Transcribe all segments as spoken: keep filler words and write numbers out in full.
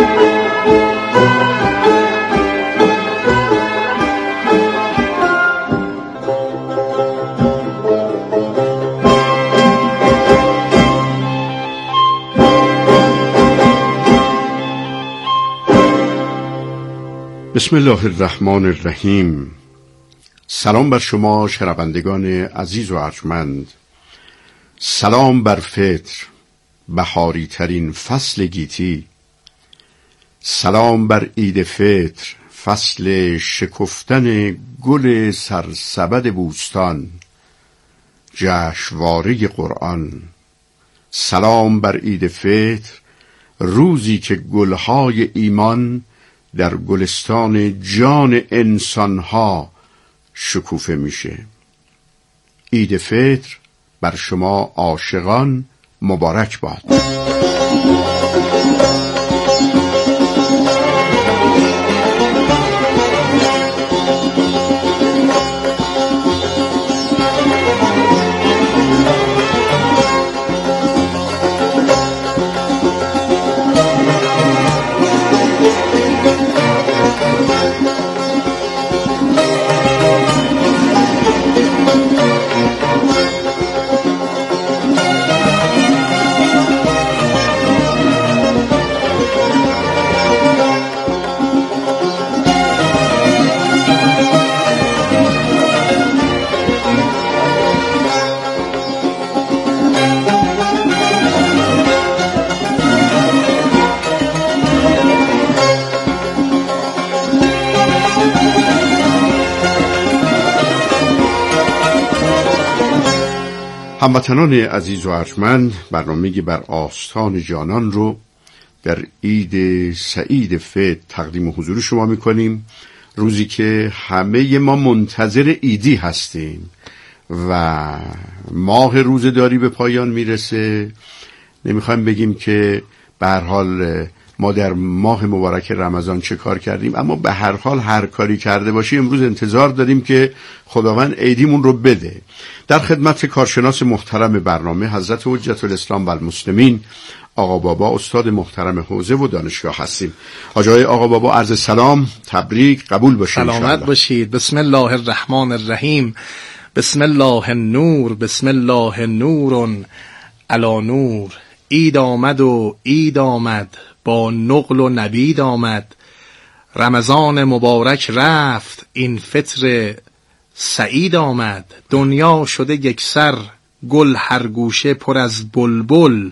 بسم الله الرحمن الرحیم. سلام بر شما شنوندگان عزیز و ارجمند. سلام بر فطر، بهاری ترین فصل گیتی. سلام بر عید فطر، فصل شکفتن گل سرسبد بوستان، جشنواره قرآن. سلام بر عید فطر، روزی که گلهای ایمان در گلستان جان انسانها شکوفه میشه. عید فطر بر شما عاشقان مبارک باد. هموطنان عزیز و ارجمند، برنامه‌ای بر آستان جانان رو در عید سعید فطر تقدیم حضور شما می‌کنیم. روزی که همه ما منتظر عیدی هستیم و ماه روزه‌داری به پایان میرسه. نمیخوایم بگیم که به هر حال ما در ماه مبارک رمضان چه کار کردیم، اما به هر حال هر کاری کرده باشی امروز انتظار داریم که خداوند عیدیمون رو بده. در خدمت کارشناس محترم برنامه حضرت حجت الاسلام و المسلمین آقا بابا استاد محترم حوزه و دانشگاه هستیم. حاجی آقا بابا عرض سلام، تبریک، قبول باشید. سلامت باشید. بسم الله الرحمن الرحیم. بسم الله النور، بسم الله نور علی نور. عید آمد و عید آمد، با نقل و نبید آمد. رمضان مبارک رفت، این فطر سعید آمد. دنیا شده یکسر گل، هر گوشه پر از بلبل.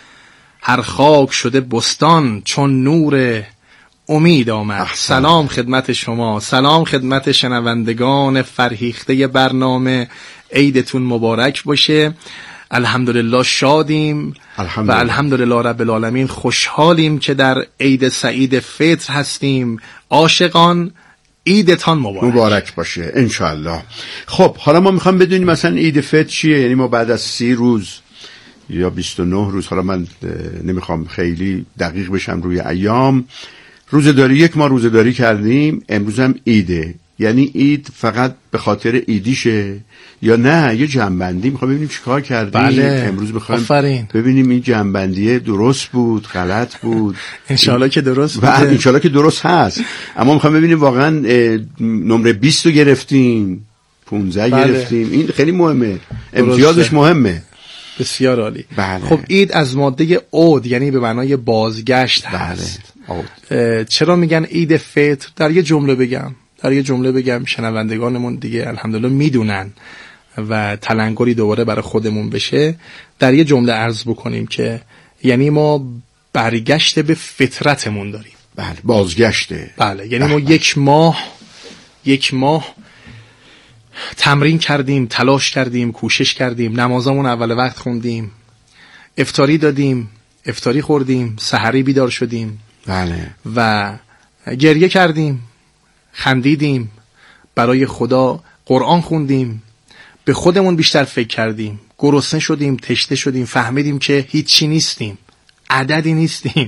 هر خاک شده بستان، چون نور امید آمد. احسن. سلام خدمت شما، سلام خدمت شنوندگان فرهیخته برنامه. عیدتون مبارک باشه. الحمدلله شادیم الحمدلله. و الحمدلله رب العالمین خوشحالیم که در عید سعید فطر هستیم. عاشقان عیدتان مبارک مبارک باشه انشاءالله. خب حالا ما میخوام بدونیم مثلا عید فطر چیه؟ یعنی ما بعد از سی روز یا بیست و نه روز، حالا من نمیخوام خیلی دقیق بشم روی ایام، روزه‌داری یک ما روزه‌داری کردیم، امروز هم عیده. یعنی عید فقط به خاطر عیدیشه یا نه یه جنبندی میخوام ببینیم چیکار کردیم؟ بله. امروز میخوایم ببینیم این جنبندیه درست بود غلط بود. انشالله که درست بود. بله انشالله که درست هست. اما میخوام ببینیم واقعا نمره بیست رو گرفتیم، پانزده بله. گرفتیم. این خیلی مهمه، امتیازش مهمه. بسیار عالی. بله. خب عید از ماده عود یعنی به معنای بازگشت هست. بله. چرا میگن عید فطر؟ در یه جمله بگم در یه جمله بگم شنوندگانمون دیگه الحمدلله میدونن و تلنگری دوباره برای خودمون بشه. در یه جمله عرض بکنیم که یعنی ما برگشت به فطرتمون داریم. بله بازگشته. بله یعنی ما یک ماه یک ماه تمرین کردیم، تلاش کردیم، کوشش کردیم، نمازامون اول وقت خوندیم، افطاری دادیم، افطاری خوردیم، سحری بیدار شدیم. بله و گریه کردیم، خندیدیم، برای خدا قرآن خوندیم، به خودمون بیشتر فکر کردیم، گرسنه شدیم، تشنه شدیم، فهمیدیم که هیچی نیستیم، عددی نیستیم،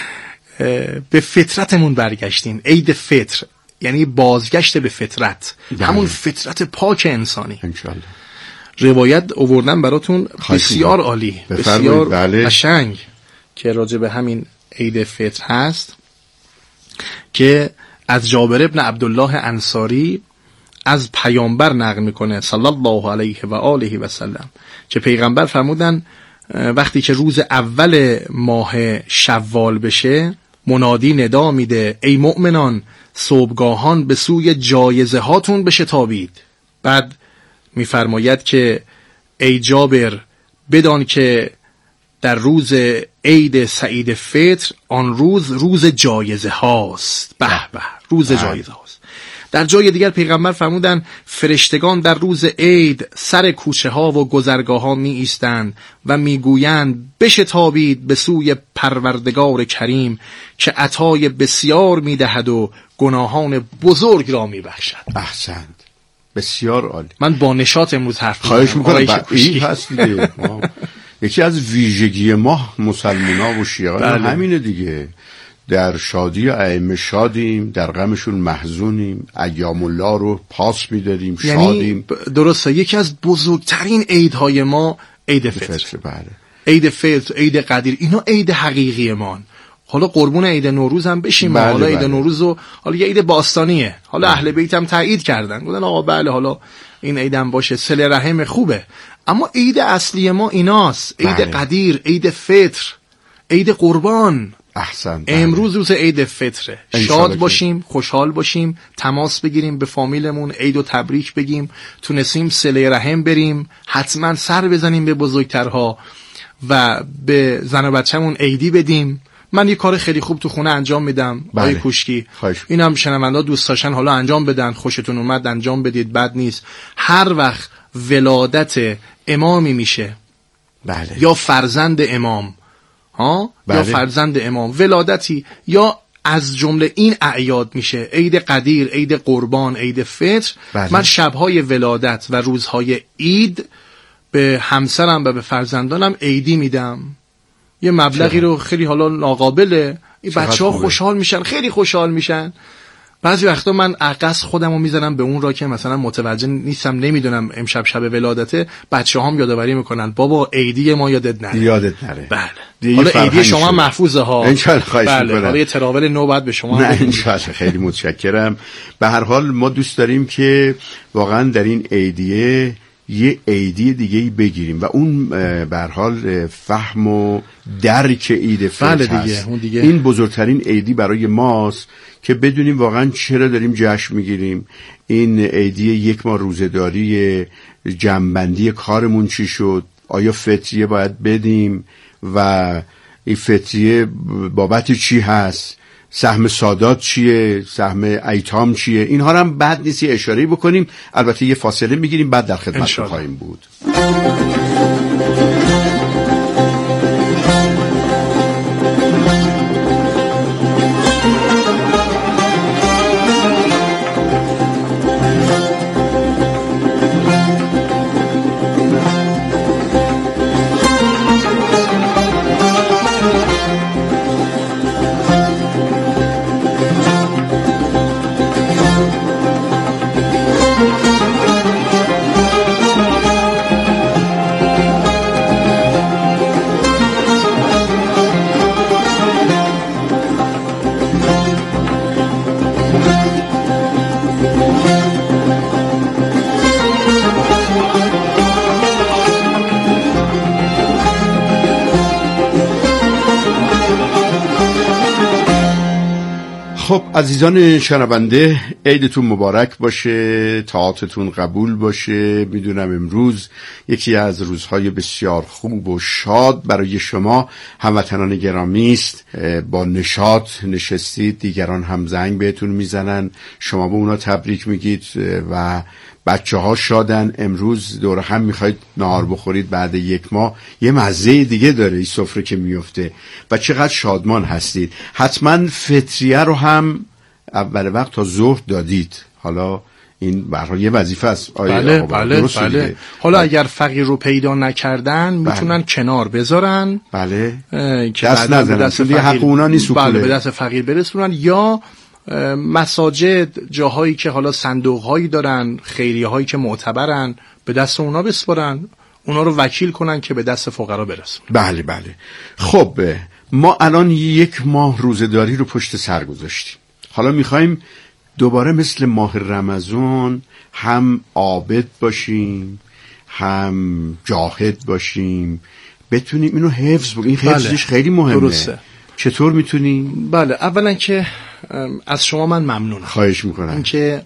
به فطرتمون برگشتیم. عید فطر یعنی بازگشت به فطرت، بله. همون فطرت پاک انسانی. انشالله. روایت آوردن براتون بسیار عالی، بسیار بله. قشنگ که راجع به همین عید فطر هست. که از جابر ابن عبدالله انصاری از پیامبر نقل میکنه صلی الله علیه و آله و سلم که پیغمبر فرمودن وقتی که روز اول ماه شوال بشه منادی ندا میده ای مؤمنان صبحگاهان به سوی جایزه هاتون بشتابید. بعد میفرماید که ای جابر بدان که در روز عید سعید فطر آن روز روز جایزه هاست. به به روز جایزه هاست. در جای دیگر پیغمبر فرمودن فرشتگان در روز عید سر کوچه ها و گذرگاه ها می ایستند و می گویند بشتابید به سوی پروردگار کریم که عطای بسیار می دهد و گناهان بزرگ را می بخشد. احسنت، بسیار عالی. من با نشاط امروز حرف خواهش میکنم. این هست دیگه یکی از ویژگی ما مسلمان‌ها و شیعان همینه دیگه، در شادی ائمه شادیم، در غمشون محزونیم، ایام الله رو پاس می‌داریم، شادیم. یعنی درسته یکی از بزرگترین عیدهای ما عید فطر. فطر بله. عید فطر، عید قدیر، اینا عید حقیقی مان. حالا قربون عید نوروز هم بشیم. بله حالا عید بله. نوروز و حالا یه عید باستانیه. حالا بله. اهل بیت هم تایید کردن، گفتن آقا بله حالا این عیدم باشه، صله رحم خوبه. اما عید اصلی ما ایناست، عید بله. قدیر، عید فطر، عید قربان. احسن. امروز روز عید فطره، شاد باشیم، خوشحال باشیم، تماس بگیریم به فامیلمون، عید و تبریک بگیم، تونستیم صله رحم بریم، حتما سر بزنیم به بزرگترها و به زن و بچه‌مون عیدی بدیم. من یه کار خیلی خوب تو خونه انجام میدم آقای کوشکی، اینم شنوندا دوست داشتن حالا انجام بدن، خوشتون اومد انجام بدید، بد نیست. هر وقت ولادت امامی میشه بله. یا فرزند امام ها بله. یا فرزند امام ولادتی یا از جمله این اعیاد میشه، عید قدیر، عید قربان، عید فطر بله. من شبهای ولادت و روزهای عید به همسرم و به فرزندانم عیدی میدم، یه مبلغی رو خیلی حالا ناقابله، این بچه ها خوشحال میشن، خیلی خوشحال میشن. بعضی وقتا من عقص خودم رو میزنم به اون را که مثلا متوجه نیستم، نمیدونم امشب شب ولادته، بچه هم یادآوری میکنن بابا عیدی ما یادت نره، یادت نره. بله حالا عیدی شما محفوظه ها انشالله. خواهش بله. میکنم. حالا یه تراول نو بعد به شما نه انشالله. خیلی متشکرم. به هر حال ما دوست داریم که واقعا در این عیدیه یه عیدی دیگه بگیریم و اون به هر حال فهم و درک عید فطر بله هست. دیگه. این بزرگترین عیدی برای ماست که بدونیم واقعا چرا داریم جشن میگیریم. این عیدی یک ماه روزه‌داری، جمع‌بندی کارمون چی شد، آیا فطریه باید بدیم و این فطریه بابت چی هست، سهم سادات چیه، سهم ایتام چیه، اینها رو هم بد نیست یه اشاره‌ای بکنیم. البته یه فاصله میگیریم، بعد در خدمت خواهیم بود. خب عزیزان شنونده، عیدتون مبارک باشه، طاعاتتون قبول باشه. میدونم امروز یکی از روزهای بسیار خوب و شاد برای شما هموطنان گرامی است. با نشاط نشستید، دیگران هم زنگ بهتون میزنن، شما به اونا تبریک میگید و بچه ها شادن. امروز دور هم میخواید نهار بخورید، بعد یک ماه یه مزه دیگه داره این سفره که میفته و چقدر شادمان هستید. حتما فطریه رو هم اول وقت تا ظهر دادید. حالا این برای یه وظیفه است. بله بله بله. حالا بله. اگر فقیر رو پیدا نکردن میتونن بله. کنار بذارن، بله که دست نزنن، دست فقیر حق اونا نیست، بله به دست فقیر برسونن، یا مساجد، جاهایی که حالا صندوق‌هایی دارن، خیریه‌هایی که معتبرن، به دست اونا بسپارن، اونا رو وکیل کنن که به دست فقرا برسونن. بله بله. خب ما الان یک ماه روزه‌داری رو پشت سر گذاشتیم. حالا میخوایم دوباره مثل ماه رمضان هم عابد باشیم هم جاهد باشیم، بتونیم اینو حفظ بکنیم. این حفظش بله. خیلی مهمه. درسته. چطور میتونیم؟ بله، اولا که از شما من ممنونم. خواهش میکنم. این که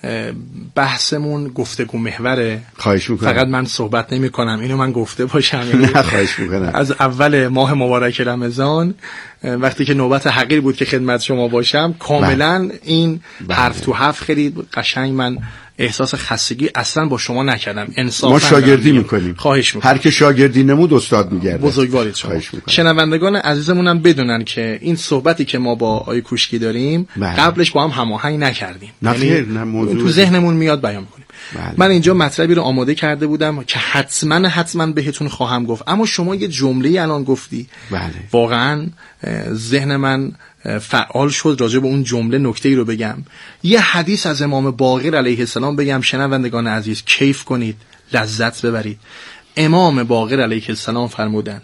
بحثمون گفتگو محوره. خواهش میکنم. فقط من صحبت نمی کنم، اینو من گفته باشم. نه خواهش میکنم. از اول ماه مبارک رمضان وقتی که نوبت حقیر بود که خدمت شما باشم، کاملا بله. این بله. حرف تو حرف خیلی قشنگ، من احساس خستگی اصلا با شما نکردم. انصافا ما شاگردی میکنیم. خواهش میکنم. هر که شاگردی نمود استاد میگرده. بزرگوارید شما. شنوندگان عزیزمونم بدونن که این صحبتی که ما با آقای کوشکی داریم بله. قبلش با هم هماهنگ نکردیم. نه خیر، نه موضوع تو ذهنمون میاد بیان کنیم. بله. من اینجا مطلبی رو آماده کرده بودم که حتما حتما بهتون خواهم گفت، اما شما یه جمله الان گفتی بله. واقعا ذهن من فعال شد راجع به اون جمله. نکته‌ای رو بگم، یه حدیث از امام باقر علیه السلام بگم، شنوندگان عزیز کیف کنید، لذت ببرید. امام باقر علیه السلام فرمودن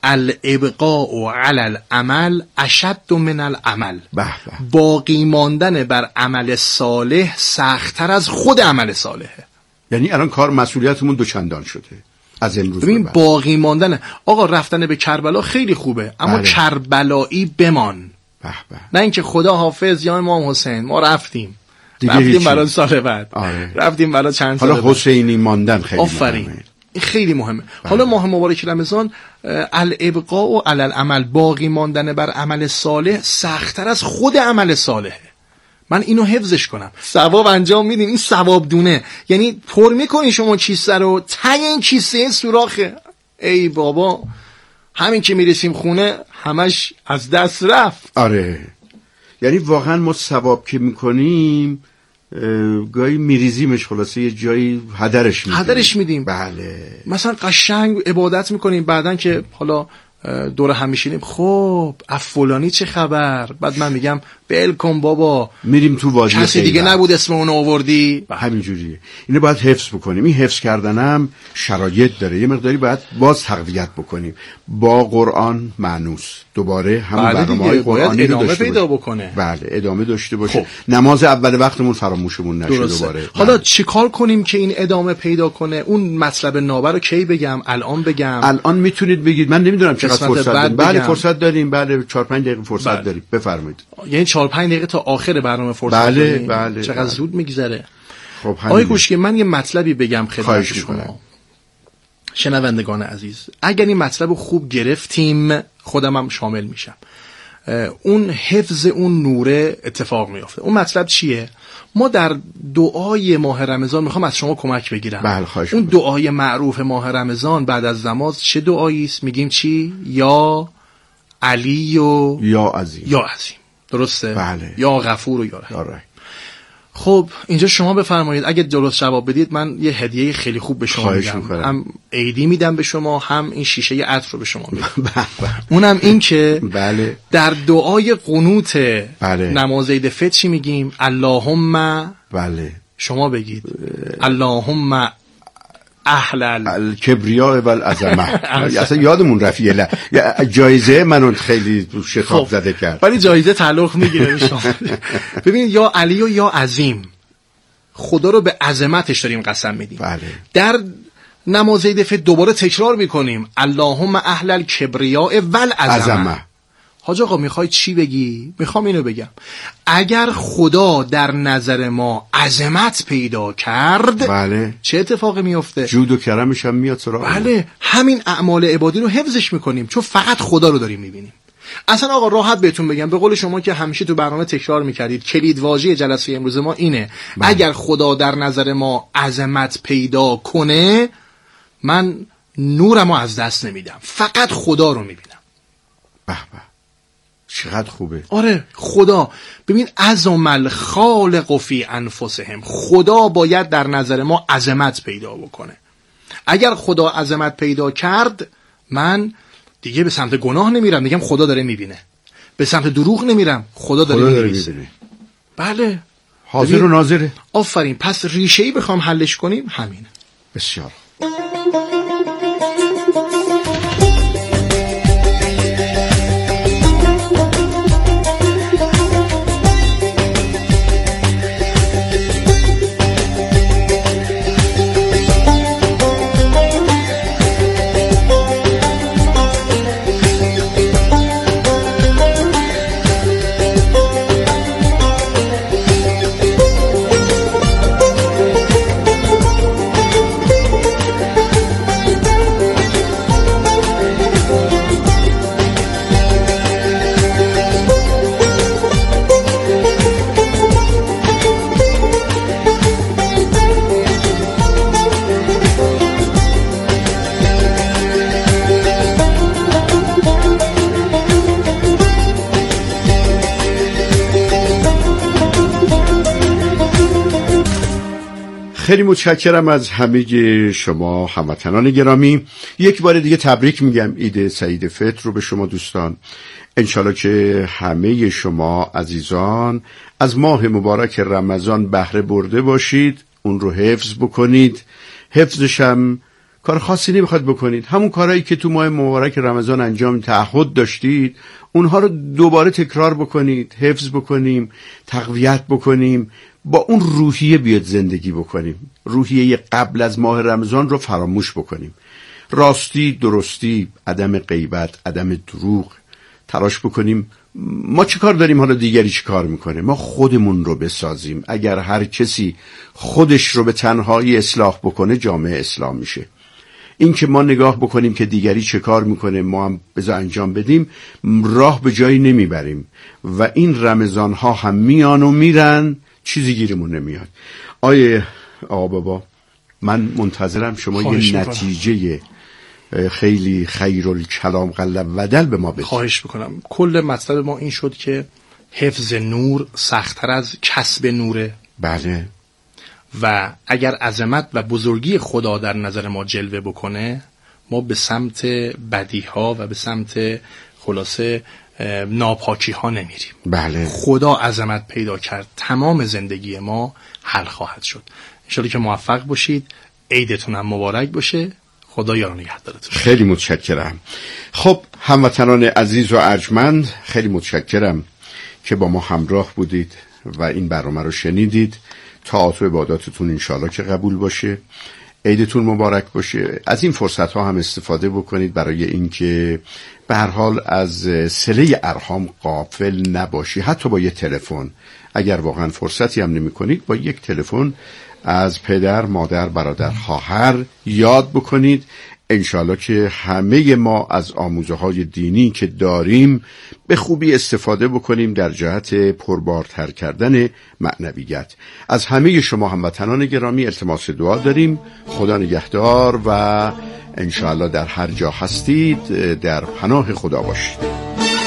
الابقاء علی العمل اشد من العمل. باقی ماندن بر عمل صالح سخت‌تر از خود عمل صالحه. یعنی الان کار مسئولیتمون دوچندان شده از امروز. ببین باقی ماندن، آقا رفتن به کربلا خیلی خوبه، اما بله. کربلایی بمان. بح بح. نه اینکه خدا حافظ یا امام حسین ما رفتیم رفتیم برای سال بعد آره. رفتیم برای چند سال حالا حسینی ماندن خیلی آفرین. مهمه. این خیلی مهمه. حالا ماه مبارک رمضان الابقاء و علی العمل، باقی ماندن بر عمل صالح سخت‌تر از خود عمل صالحه. من اینو حفظش کنم. ثواب انجام میدین، این ثواب دونه، یعنی پر میکنین شما کیسه رو، ته این کیسه سوراخه. ای بابا همین که میرسیم خونه همش از دست رفت. آره، یعنی واقعا ما ثواب که میکنیم گاهی میریزیمش، خلاصه یه جایی هدرش میدیم هدرش میدیم بله. مثلا قشنگ عبادت میکنیم، بعدن که حالا دور هم میشینیم، خب افولانی چه خبر، بعد من میگم بلکن بابا میریم تو وادی کسی دیگه نبود اسم اونو آوردی. همینجوریه. اینو باید حفظ بکنیم. این حفظ کردنم شرایط داره، یه مقداری باید باز تقویت بکنیم با قرآن مانوس. دوباره هم برنامه‌های قرآنی رو ادامه پیدا بکنه. بله ادامه داشته باشه. خب. نماز اول وقتمون فراموشمون نشه دوباره. حالا چیکار کنیم که این ادامه پیدا کنه؟ اون مطلب نابه رو کی بگم؟ الان بگم؟ الان میتونید بگید. من نمیدونم چقدر فرصت داریم. بله فرصت داریم. بله چهار پنج دقیقه فرصت بله. داریم. بفرمایید. یعنی چهار پنج دقیقه تا آخر برنامه فرصت بله داریم. بله چقدر بله. زود میگذره. خب آقای کوشکی من یه مطلبی بگم خدمت شما شنوندگان عزیز. اگر این مطلب خوب گرفتیم خودم هم شامل میشم، اون حفظ اون نوره اتفاق میافته. اون مطلب چیه؟ ما در دعای ماه رمضان میخوام از شما کمک بگیرم. بله اون دعای معروف ماه رمضان بعد از نماز چه دعایی است؟ میگیم چی؟ یا علی و یا عظیم. یا عظیم. درسته؟ بله. یا غفور و یا رحیم. آره. خب اینجا شما بفرمایید اگه درست جواب بدید من یه هدیه خیلی خوب به شما میدم. هم عیدی میدم به شما، هم این شیشه عطر رو به شما میدم. اونم این که بله. در دعای قنوت بله. نماز عید فطر چی میگیم؟ اللهم بله. شما بگید اللهم اهل الکبریاء و العظمه. اصلا یادمون رفیه جایزه منو خیلی شتاب زده کرد، ولی جایزه تعلق میگیره شما. ببینید یا علی و یا عظیم، خدا رو به عظمتش داریم قسم میدیم. بله. در نماز عید فطر دوباره تکرار میکنیم اللهم اهل الکبریاء و العظمه. حاج آقا میخوای چی بگی؟ میخوام اینو بگم اگر خدا در نظر ما عظمت پیدا کرد بله. چه اتفاقی میفته؟ جود و کرمش هم میاد سراغ. بله همین اعمال عبادی رو حفظش میکنیم چون فقط خدا رو داریم میبینیم. اصلا آقا راحت بهتون بگم، به قول شما که همیشه تو برنامه تکرار میکردید، کلید واژه جلسه امروز ما اینه بله. اگر خدا در نظر ما عظمت پیدا کنه من نورمو از دست نمیدم، فقط خدا رو میبینم. به به چقدر خوبه. آره خدا. ببین عظم الخالق فی انفسهم، خدا باید در نظر ما عظمت پیدا بکنه. اگر خدا عظمت پیدا کرد من دیگه به سمت گناه نمیرم، میگم خدا داره میبینه. به سمت دروغ نمیرم، خدا داره, خدا داره میبینه. بله حاضر و ناظره. آفرین. پس ریشه‌ای بخوام حلش کنیم همینه. بسیار. خیلی متشکرم از همه شما هموطنان گرامی. یک بار دیگه تبریک میگم عید سعید فطر رو به شما دوستان. انشالله که همه شما عزیزان از ماه مبارک رمضان بهره برده باشید، اون رو حفظ بکنید. حفظش هم کار خاصی نمیخواد بکنید، همون کارهایی که تو ماه مبارک رمضان انجام تعهد داشتید اونها رو دوباره تکرار بکنید، حفظ بکنیم، تقویت بکنیم، با اون روحیه بیاد زندگی بکنیم. روحیه قبل از ماه رمضان رو فراموش بکنیم. راستی، درستی، عدم غیبت، عدم دروغ، تلاش بکنیم ما چی کار داریم حالا دیگری چی کار میکنه، ما خودمون رو بسازیم. اگر هر کسی خودش رو به تنهایی اصلاح بکنه جامعه اصلاح میشه. این که ما نگاه بکنیم که دیگری چه کار میکنه ما هم بذار انجام بدیم، راه به جایی نمیبریم و این رمضان ها هم میان و میرن، چیزی گیرمون نمیاد. آیه آقا بابا، من منتظرم شما یه نتیجه خیلی خیرالکلام قلب ودل به ما بدید. خواهش بکنم. کل مطلب ما این شد که حفظ نور سخت‌تر از کسب نوره. بله. و اگر عظمت و بزرگی خدا در نظر ما جلوه بکنه، ما به سمت بدیها و به سمت خلاصه ناپاکی ها نمیریم. بله. خدا عظمت پیدا کرد، تمام زندگی ما حل خواهد شد. انشالله که موفق باشید. عیدتون هم مبارک باشه. خدا یار و نگهدارتون. خیلی متشکرم. خب هموطنان عزیز و ارجمند، خیلی متشکرم که با ما همراه بودید و این برنامه رو شنیدید. طاعات و عباداتتون انشالله که قبول باشه. عیدتون مبارک باشه. از این فرصت ها هم استفاده بکنید برای اینکه به هر حال از صله ارحام غافل نباشی، حتی با یه تلفن. اگر واقعا فرصتی هم نمی کنید، با یک تلفن از پدر، مادر، برادر، خواهر یاد بکنید. انشالله که همه ما از آموزه های دینی که داریم به خوبی استفاده بکنیم در جهت پربارتر کردن معنویت. از همه شما هموطنان گرامی التماس دعا داریم. خدا نگهدار و انشالله در هر جا هستید در پناه خدا باشید.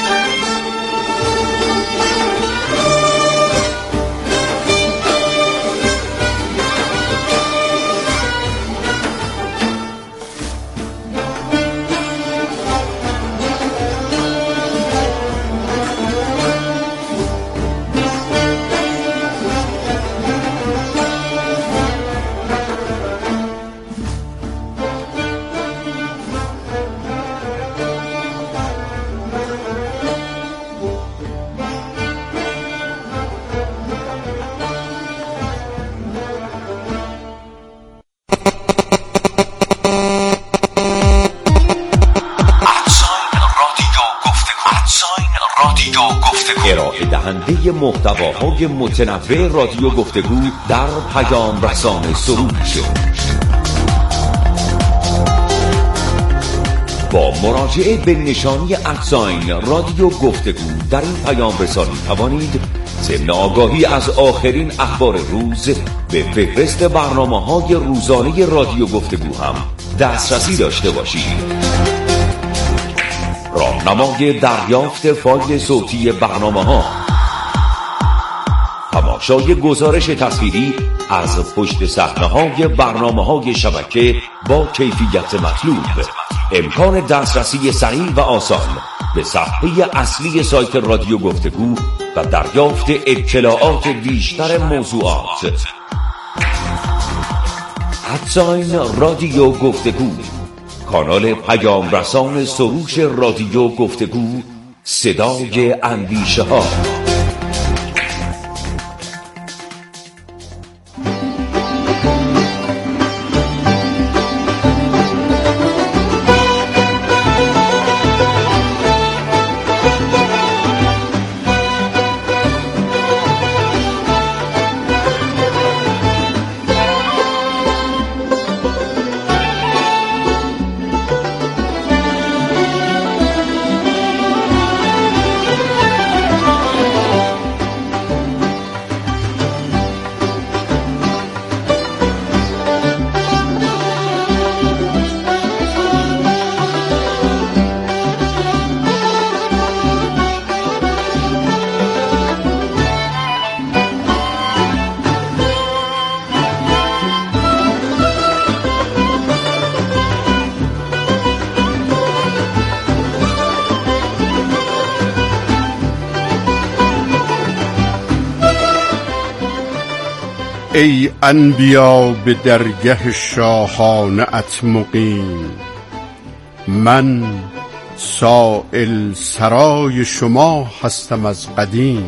ارائه دهنده محتواهای متنوع رادیو گفتگو در پیام رسان سروش. با مراجعه به نشانی ادساین رادیو گفتگو در این پیام رسانی توانید ضمن آگاهی از آخرین اخبار روز به فهرست برنامه‌های روزانه رادیو گفتگو هم دسترسی داشته باشید. راهنمای دریافت فایل صوتی برنامه‌ها، تماشای گزارش تصویری از پشت صحنه‌های برنامه‌های شبکه با کیفیت مطلوب، امکان دسترسی سریع و آسان به صفحه اصلی سایت رادیو گفتگو و دریافت اطلاعات بیشتر موضوعات. ادساین رادیو گفتگو، کانال پیام رسان سروش رادیو گفتگو، صدای اندیشه ها. ای انبیا به درگه شاهانه ات مقیم، من سائل سرای شما هستم از قدیم.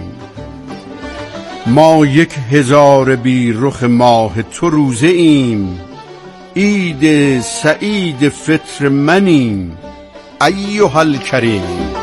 ما یک هزار بی رخ ماه تو روزه ایم، عید سعید فطر منیم ایها الکریم.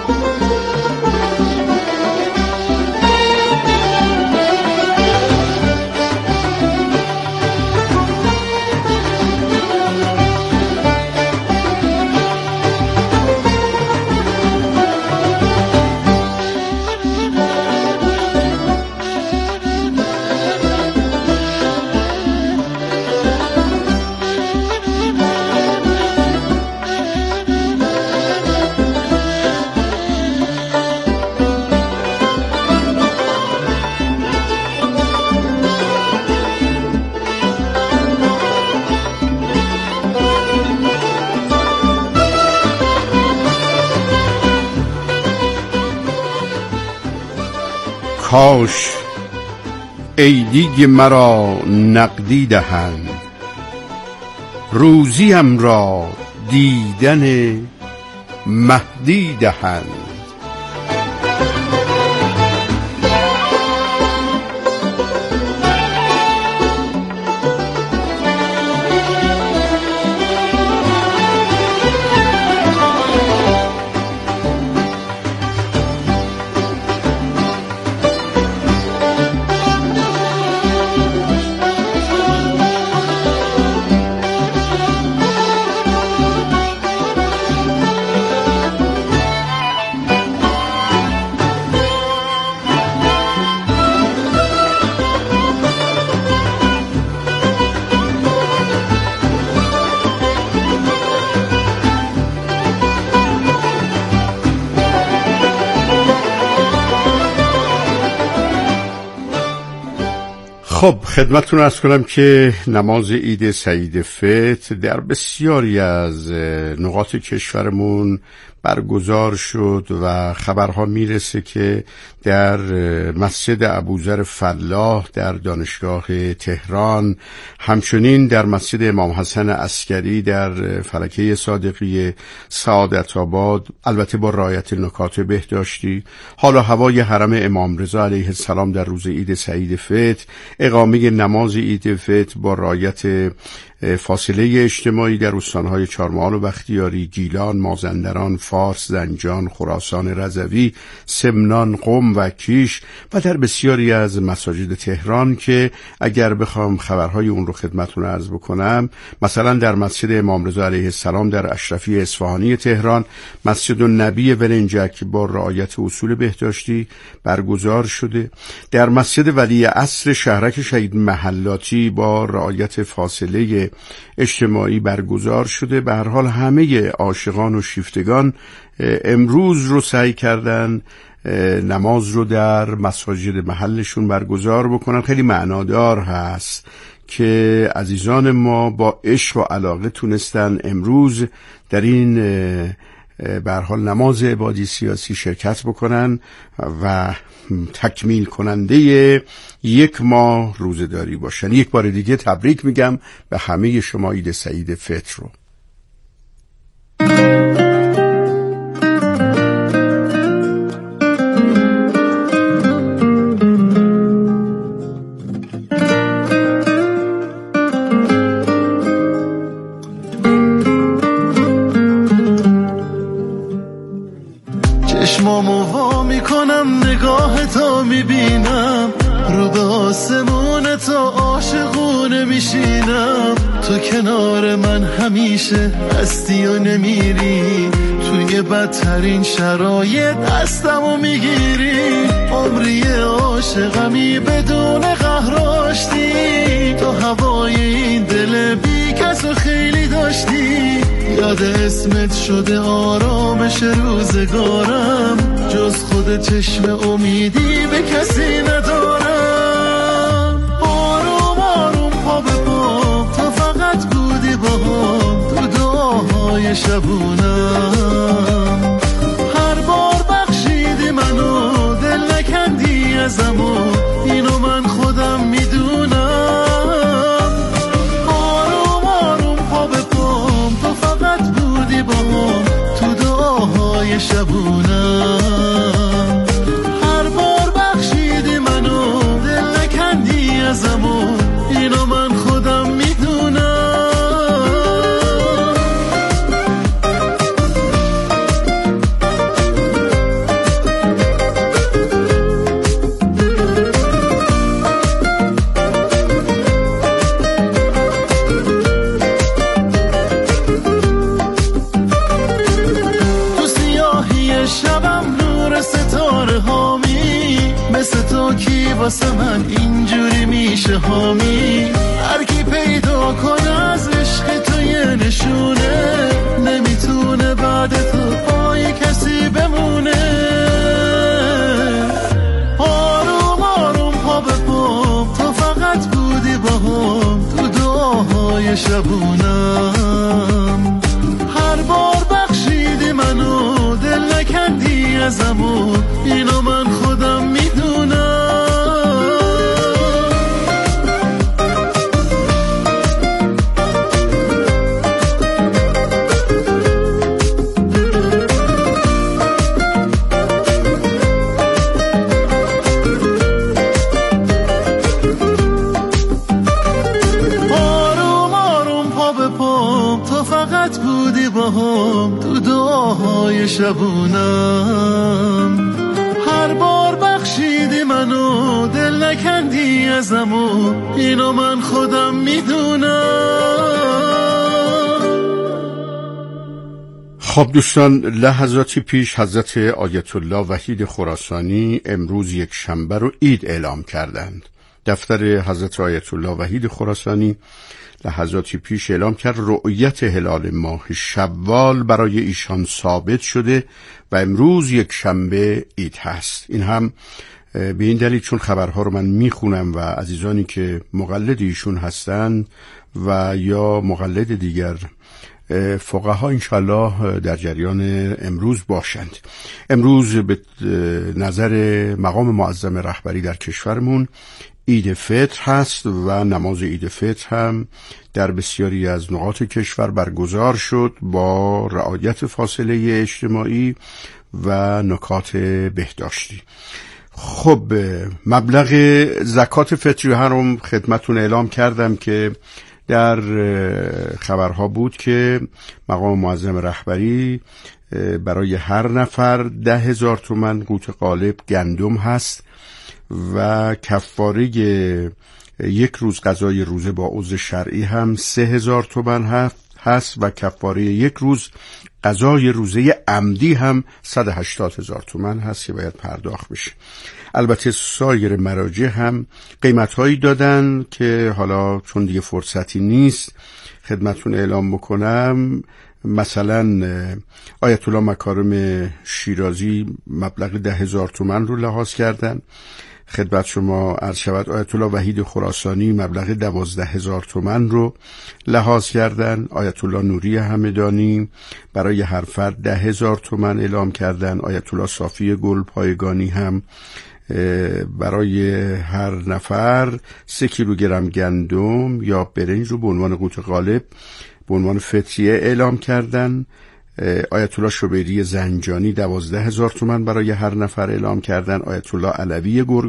کاش ای دیگ مرا نقدی دهند، روزیم را دیدن مهدی دهند. خب خدمتتون عرض کنم که نماز عید سعید فطر در بسیاری از نقاط کشورمون برگزار شد و خبرها میرسه که در مسجد ابوذر فلاح در دانشگاه تهران، همچنین در مسجد امام حسن عسکری در فلکه صادقی سعادت آباد، البته با رعایت نکات بهداشتی، حالا هوای حرم امام رضا علیه السلام در روز عید سعید فطر، اقامه نماز عید فطر با رعایت فاصله اجتماعی در استانهای چهارمحال و بختیاری، گیلان، مازندران، فارس، زنجان، خراسان رضوی، سمنان، قم و کیش و در بسیاری از مساجد تهران که اگر بخوام خبرهای اون رو خدمتتون عرض بکنم، مثلا در مسجد امام رضا علیه السلام در اشرفی اصفهانی تهران، مسجد النبی ولنجک با رعایت اصول بهداشتی برگزار شده. در مسجد ولی عصر شهرک شهید محلاتی با رعایت فاصله اجتماعی برگزار شده. به هر حال همه عاشقان و شیفتگان امروز رو سعی کردن نماز رو در مساجد محلشون برگزار بکنن. خیلی معنادار هست که عزیزان ما با عشق و علاقه تونستن امروز در این به هر حال نماز عبادی سیاسی شرکت بکنن و تکمیل کننده یک ماه روزه‌داری باشن. یک بار دیگه تبریک میگم به همه شما عید سعید فطر رو. چشمامو وا میکنم، نگاه تو میبینم، رو به آسمون تو عاشقونه میشینم. تو کنار من همیشه هستی و نمیری، توی بدترین شرایط دستمو میگیری. عمری عاشقمی بدون قهر آشتی، تو هوای این دل بی کسو خیلی داشتی. یاد اسمت شده آرامش روزگارم، جز خود چشم امیدی به کسی ندارم. آروم آروم پا به پا تو فقط بودی با هم، تو دعاهای شبونم. هر بار بخشیدی منو، دل نکندی ازمو، اینو من خودم میدونم. فردا کی واسه من اینجوری میشه حامی؟ هر کی پیدا کنه از عشق تو یه نشونه، نمیتونه بعد تو پای کسی بمونه. آروم آروم پا به پام، تو فقط بودی با هم تو دعاهای شبونم. هر بار بخشیدی منو، دل نکندی ازمو، اینو من خودم میدونم. آروم آروم پا به پام، تو فقط بودی با هم تو دعاهای شبونم. هر بار بخشیدی منو، دل نکندی ازمو، اینو من خودم میدونم. خب دوستان، لحظاتی پیش حضرت آیت الله وحید خراسانی امروز یک شنبه رو عید اعلام کردند. دفتر حضرت آیت الله وحید خراسانی لحظاتی پیش اعلام کرد رؤیت هلال ماه شوال برای ایشان ثابت شده و امروز یک شنبه عید هست. این هم به این دلیل چون خبرها رو من میخونم و عزیزانی که مقلد ایشون هستند و یا مقلد دیگر فقها انشالله در جریان امروز باشند. امروز به نظر مقام معظم رهبری در کشورمون عید فطر هست و نماز عید فطر هم در بسیاری از نقاط کشور برگزار شد با رعایت فاصله اجتماعی و نکات بهداشتی. خب مبلغ زکات فطری هم خدمتون اعلام کردم که در خبرها بود که مقام معظم رهبری برای هر نفر ده هزار تومن قوت قالب گندم هست و کفاره یک روز قضای روزه با عذر شرعی هم سه هزار تومن هست و کفاره یک روز قضای روزه عمدی هم صد و هشتاد هزار تومن هست که باید پرداخت بشه. البته سایر مراجع هم قیمت‌هایی دادن که حالا چون دیگه فرصتی نیست خدمتون اعلام بکنم. مثلا آیت الله مکارم شیرازی مبلغ ده هزار تومن رو لحاظ کردن. خدمت شما عرض شود آیت الله وحید خراسانی مبلغ دوازده هزار تومن رو لحاظ کردن. آیت الله نوری همدانی برای هر فرد ده هزار تومن اعلام کردن. آیت الله صافی گل پایگانی هم برای هر نفر سه کیلوگرم گندم یا برنج رو به عنوان قوت قالب به عنوان فطریه اعلام کردن. آیت الله شبیری زنجانی دوازده هزار تومن برای هر نفر اعلام کردن. آیت الله علوی گرگ